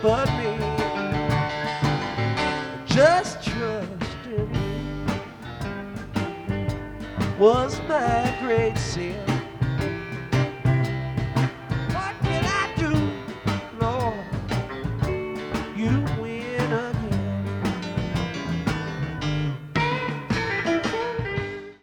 but me. Just trusting was my great sin.